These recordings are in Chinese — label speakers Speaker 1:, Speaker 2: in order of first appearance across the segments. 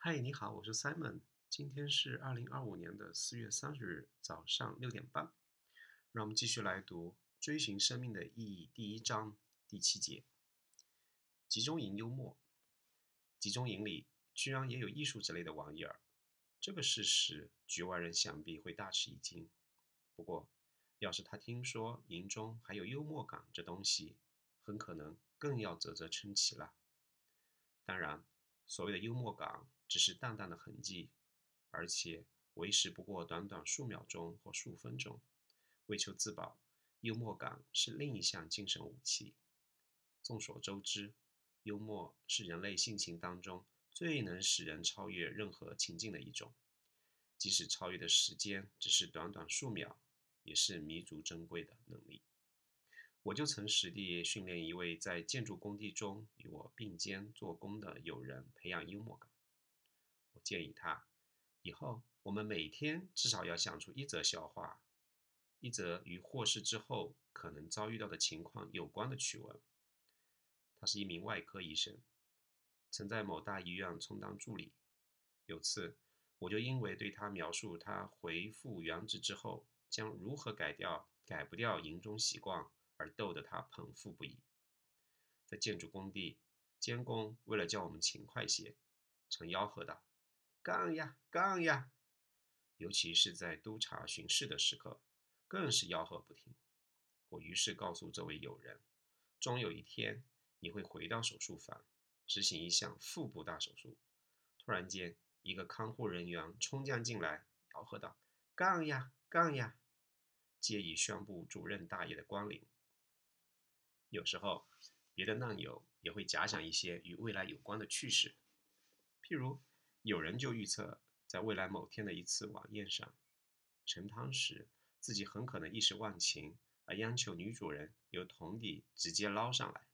Speaker 1: 嗨，你好，我是 Simon。今天是2025年的4月30日早上6点半。让我们继续来读《追寻生命的意义》第1章第7节。集中营幽默。集中营里居然也有艺术之类的玩意儿，这个事实局外人想必会大吃一惊。不过，要是他听说营中还有幽默感这东西，很可能更要啧啧称奇了。当然，所谓的幽默感只是淡淡的痕迹，而且维持不过短短数秒钟或数分钟。为求自保，幽默感是另一项精神武器。众所周知，幽默是人类性情当中最能使人超越任何情境的一种，即使超越的时间只是短短数秒，也是弥足珍贵的能力。我就曾实地训练一位在建筑工地中与我并肩做工的友人培养幽默感。我建议他，以后我们每天至少要想出一则笑话，一则与获释之后可能遭遇到的情况有关的趣闻。他是一名外科医生，曾在某大医院充当助理。有次，我就因为对他描述他回复原职之后将如何改不掉营中习惯而逗得他捧腹不已。在建筑工地，监工为了叫我们勤快些，曾吆喝道：干呀，干呀！尤其是在督察巡视的时刻，更是吆喝不停。我于是告诉这位友人，终有一天你会回到手术房，执行一项腹部大手术。突然间，一个看护人员冲将进来，吆喝道：干呀，干呀！借以宣布主任大爷的光临。有时候，别的难友也会假想一些与未来有关的趣事，譬如有人就预测，在未来某天的一次晚宴上，盛汤时自己很可能一时忘情，而央求女主人由桶底直接捞上来。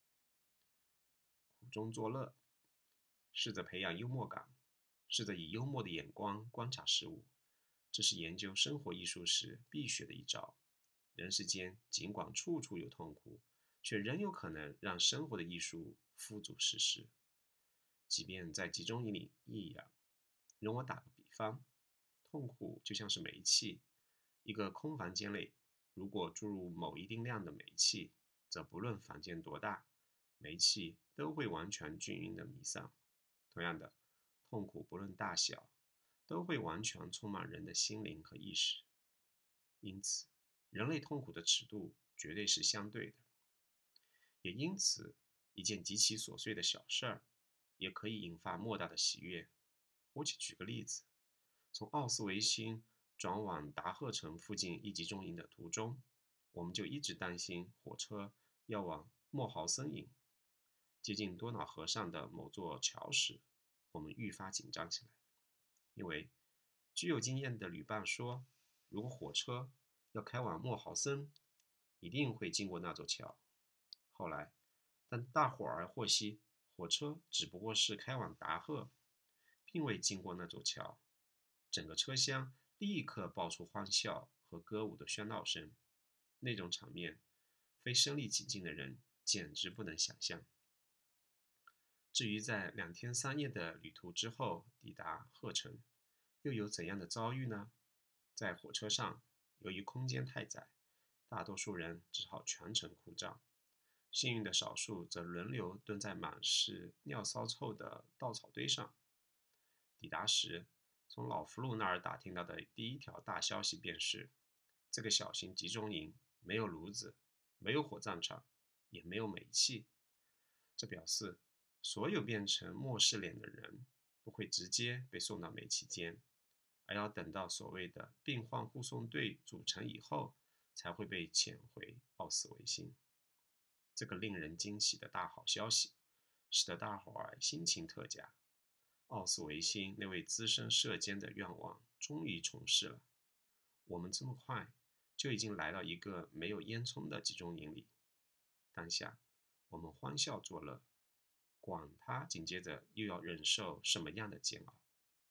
Speaker 1: 苦中作乐，试着培养幽默感，试着以幽默的眼光观察事物，这是研究生活艺术时必学的一招。人世间尽管处处有痛苦，却仍有可能让生活的艺术付诸实施。即便在集中营里一样。容我打个比方，痛苦就像是煤气，一个空房间内，如果注入某一定量的煤气，则不论房间多大，煤气都会完全均匀地弥散。同样的，痛苦不论大小，都会完全充满人的心灵和意识。因此，人类痛苦的尺度绝对是相对的。也因此，一件极其琐碎的小事儿，也可以引发莫大的喜悦。我且举个例子，从奥斯维辛转往达赫城附近一集中营的途中，我们就一直担心火车要往莫豪森营。接近多瑙河上的某座桥时，我们愈发紧张起来，因为具有经验的旅伴说，如果火车要开往莫豪森，一定会经过那座桥。后来，当大伙儿获悉火车只不过是开往达赫，并未经过那座桥，整个车厢立刻爆出欢笑和歌舞的喧闹声。那种场面，非身历其境的人简直不能想象。至于在2天3夜的旅途之后抵达鹤城，又有怎样的遭遇呢？在火车上，由于空间太窄，大多数人只好全程哭照。幸运的少数则轮流蹲在满是尿骚臭的稻草堆上。抵达时，从老福禄那儿打听到的第一条大消息便是，这个小型集中营没有炉子，没有火葬场，也没有煤气。这表示，所有变成末世脸的人不会直接被送到煤气间，而要等到所谓的病患护送队组成以后，才会被遣回奥斯维辛。这个令人惊喜的大好消息，使得大伙儿心情特佳。奥斯维辛那位资深社监的愿望终于从事了。我们这么快就已经来到一个没有烟囱的集中营里。当下，我们欢笑作乐，管他紧接着又要忍受什么样的煎熬。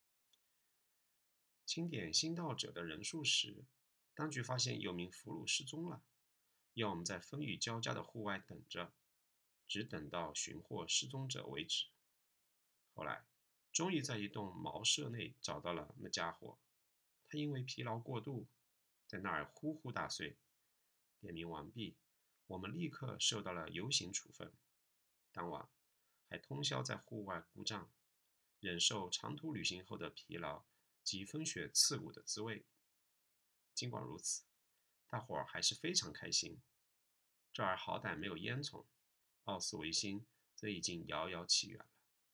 Speaker 1: 清点新到者的人数时，当局发现有名俘虏失踪了，要我们在风雨交加的户外等着，直等到寻获失踪者为止。后来， 终于在一栋茅舍内找到了那家伙。他因为疲劳过度，在那儿呼呼大睡。点名完毕，我们立刻受到了游行处分。当晚还通宵在户外鼓胀，忍受长途旅行后的疲劳及风雪刺骨的滋味。尽管如此，大伙儿还是非常开心。这儿好歹没有烟囱，奥斯维辛则已经遥遥起远了。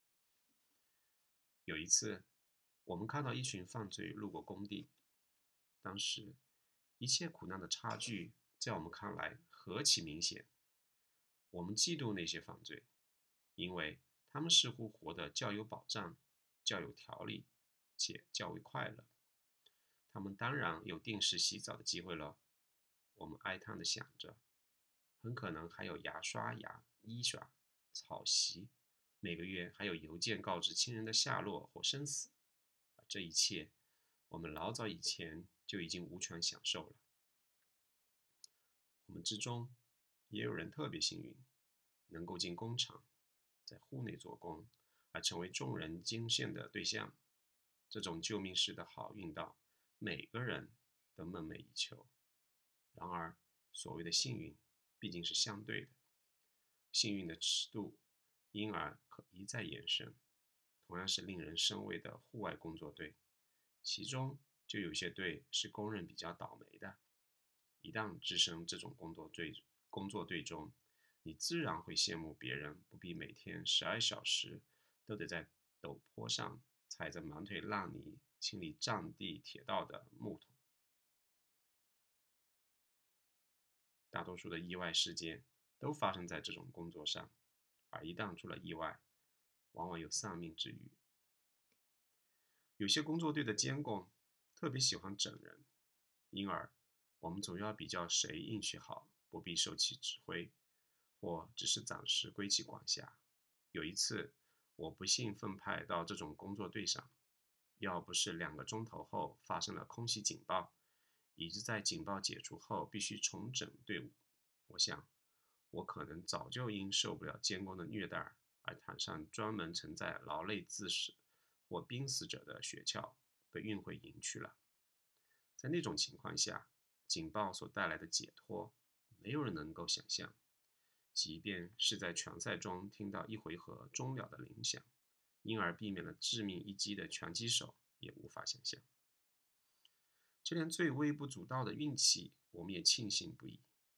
Speaker 1: 有一次，我们看到一群犯罪路过工地，当时一切苦难的差距在我们看来何其明显。我们嫉妒那些犯罪，因为他们似乎活得较有保障、较有条理，且较为快乐。他们当然有定时洗澡的机会了，我们哀叹地想着，很可能还有牙刷、衣刷、草席，每个月还有邮件告知亲人的下落或生死，而这一切，我们老早以前就已经无权享受了。我们之中也有人特别幸运，能够进工厂，在户内做工，而成为众人惊羡的对象。这种救命式的好运道，每个人都梦寐以求。然而，所谓的幸运毕竟是相对的，幸运的尺度因而可一再延伸。同样是令人生畏的户外工作队，其中就有些队是公认比较倒霉的。一旦置身这种工作队中，你自然会羡慕别人不必每天12小时都得在陡坡上踩着满腿烂泥清理占地铁道的木桶。大多数的意外事件都发生在这种工作上，而一旦出了意外，往往有丧命之虞。有些工作队的监工特别喜欢整人，因而我们总要比较谁运气好，不必受其指挥，或只是暂时归其管辖。有一次，我不幸分派到这种工作队上，要不是2个钟头后发生了空袭警报，以致在警报解除后必须重整队伍，我想我可能早就因受不了监工的虐待而躺上专门承载劳累致死或濒死者的雪橇，被运回营去了。在那种情况下，警报所带来的解脱，没有人能够想象。即便是在拳赛中听到一回合终了的铃响，因而避免了致命一击的拳击手也无法想象。就连最微不足道的运气，我们也庆幸不已。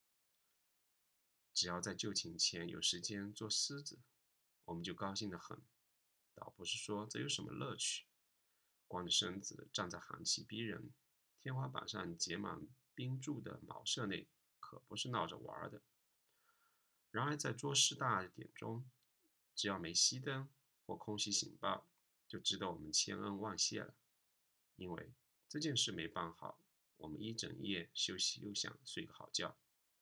Speaker 1: 只要在就寝前有时间做狮子，我们就高兴得很。倒不是说这有什么乐趣，光着身子站在寒气逼人、天花板上结满冰柱的茅舍内，可不是闹着玩的。然而在捉尸大典中，只要没熄灯或空袭警报，就值得我们千恩万谢了。因为这件事没办好，我们一整夜休息又想睡个好觉。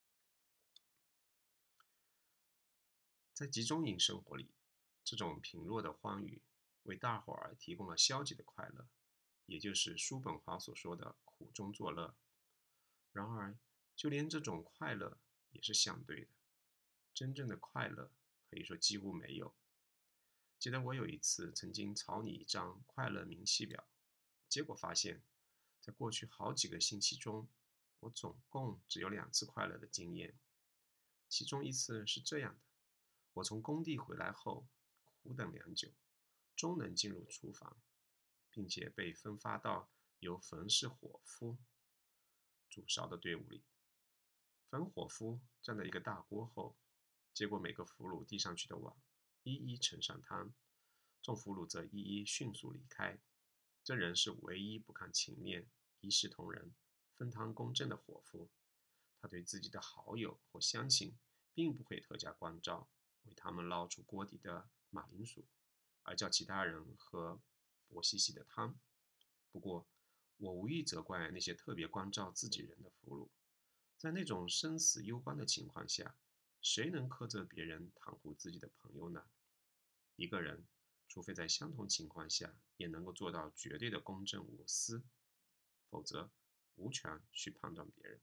Speaker 1: 在集中营生活里，这种平弱的欢愉为大伙儿提供了消极的快乐，也就是叔本华所说的苦中作乐。然而，就连这种快乐也是相对的，真正的快乐可以说几乎没有。记得我有一次曾经草拟一张快乐明细表，结果发现，在过去好几个星期中，我总共只有2次快乐的经验。其中一次是这样的：我从工地回来后，苦等良久，终能进入厨房，并且被分发到由冯氏伙夫煮勺的队伍里。冯伙夫站在一个大锅后，接过每个俘虏递上去的碗，一一盛上汤，众俘虏则一一迅速离开。这人是唯一不看情面、一视同仁、分汤公正的伙夫。他对自己的好友或乡亲并不会特加关照，为他们捞出锅底的马铃薯，而叫其他人喝薄兮兮的汤。不过，我无意责怪那些特别关照自己人的俘虏。在那种生死攸关的情况下，谁能苛责别人袒护自己的朋友呢？一个人，除非在相同情况下也能够做到绝对的公正无私，否则无权去判断别人。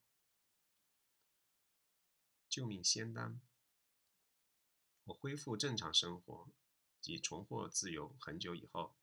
Speaker 1: 救命仙丹。我恢复正常生活及重获自由很久以后，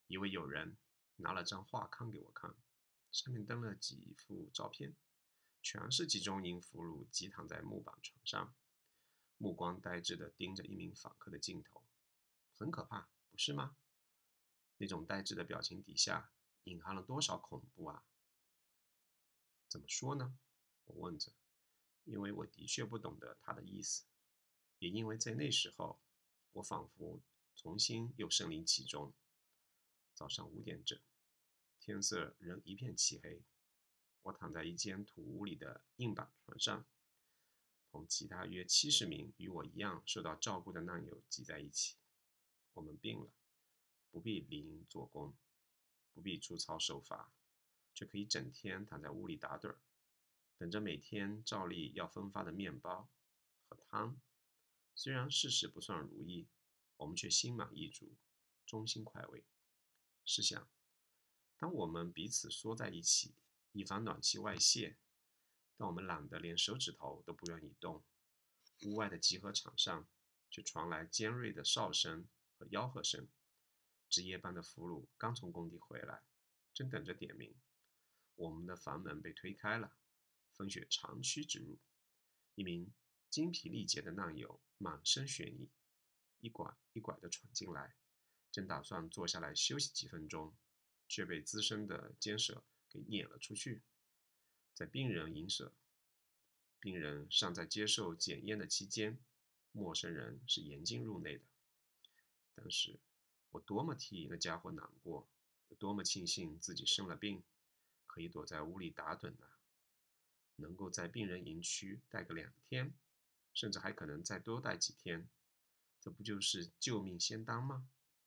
Speaker 1: 一位友人拿了张画刊给我看，上面登了几幅照片，全是集中营俘虏挤躺在木板床上，目光呆滞地盯着一名访客的镜头，很可怕，不是吗？那种呆滞的表情底下隐含了多少恐怖啊！怎么说呢？我问着，因为我的确不懂得他的意思，也因为在那时候，我仿佛重新又身临其中。早上5点整，天色仍一片漆黑，我躺在一间土屋里的硬板床上，同其他约70名与我一样受到照顾的难友挤在一起。我们病了，不必理应做工，不必出操受罚，却可以整天躺在屋里打盹儿，等着每天照例要分发的面包和汤。虽然事事不算如意，我们却心满意足，衷心快慰。试想，当我们彼此缩在一起，以防暖气外泄，当我们懒得连手指头都不愿意动，屋外的集合场上却传来尖锐的哨声和吆喝声。值夜班的俘虏刚从工地回来，正等着点名。我们的房门被推开了，风雪长驱直入。一名精疲力竭的难友满身血泥，一拐一拐地闯进来，正打算坐下来休息几分钟，却被资深的监舍给撵了出去。在病人营舍，病人尚在接受检验的期间，陌生人是严禁入内的。当时我多么替那家伙难过，有多么庆幸自己生了病，可以躲在屋里打盹啊！能够在病人营区待个2天，甚至还可能再多待几天，这不就是救命仙丹吗？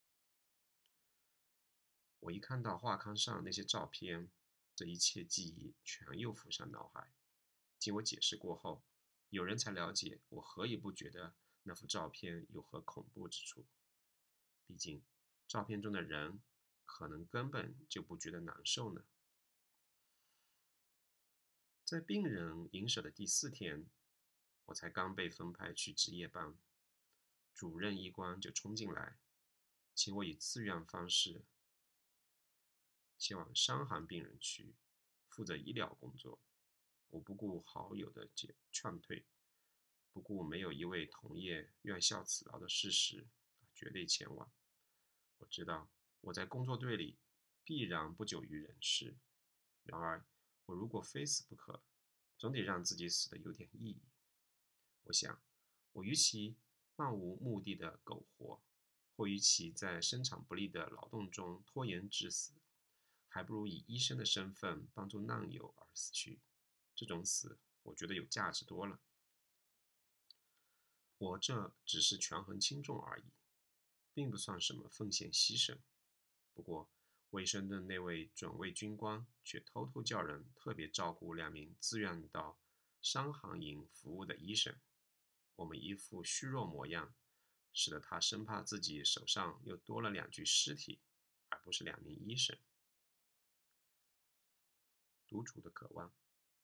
Speaker 1: 我一看到画刊上那些照片，这一切记忆全又浮上脑海。经我解释过后，有人才了解我何以不觉得那幅照片有何恐怖之处。毕竟，照片中的人可能根本就不觉得难受呢。在病人营舍的第4天，我才刚被分派去值夜班，主任医官就冲进来，请我以自愿方式前往伤寒病人区，负责医疗工作。我不顾好友的劝退，不顾没有一位同业愿效此劳的事实，绝对前往。我知道我在工作队里必然不久于人世，然而我如果非死不可，总得让自己死得有点意义。我想，我与其漫无目的的苟活，或与其在生产不利的劳动中拖延致死，还不如以医生的身份帮助难友而死去。这种死，我觉得有价值多了。我这只是权衡轻重而已，并不算什么奉献牺牲。不过，卫生顿那位准尉军官却偷偷叫人特别照顾2名自愿到伤寒营服务的医生。我们一副虚弱模样，使得他生怕自己手上又多了2具尸体，而不是2名医生。独处的渴望。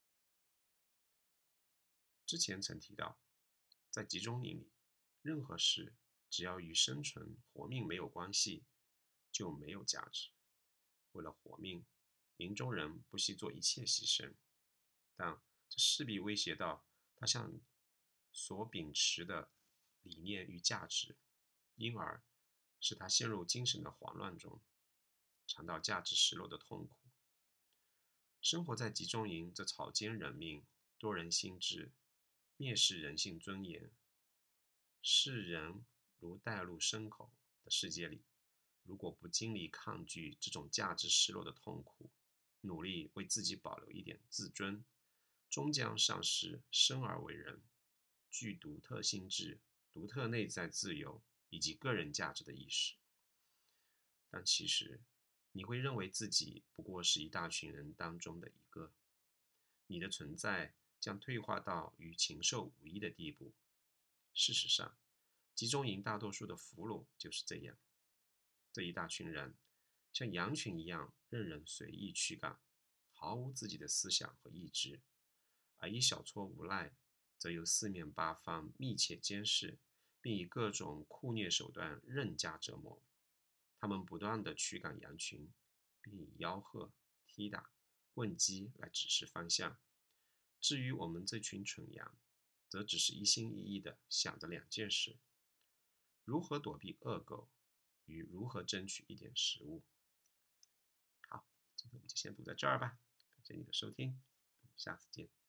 Speaker 1: 之前曾提到，在集中营里，任何事只要与生存活命没有关系，就没有价值。为了活命，营中人不惜做一切牺牲，但这势必威胁到他向所秉持的理念与价值，因而使他陷入精神的慌乱中，尝到价值失落的痛苦。生活在集中营这草菅人命、多人心智、蔑视人性尊严、视人如带入牲口的世界里，如果不经历抗拒这种价值失落的痛苦，努力为自己保留一点自尊，终将丧失生而为人、具独特心智、独特内在自由以及个人价值的意识。但其实，你会认为自己不过是一大群人当中的一个，你的存在将退化到与禽兽无异的地步。事实上，集中营大多数的俘虏就是这样，这一大群人像羊群一样任人随意驱赶，毫无自己的思想和意志，而一小撮无赖则由四面八方密切监视，并以各种酷虐手段任加折磨。 它们不断地驱赶羊群，并以吆喝、踢打、棍击来指示方向。至于我们这群蠢羊，则只是一心一意地想着两件事：如何躲避恶狗，与如何争取一点食物。好，今天我们就先读在这儿吧，感谢你的收听，我们下次见。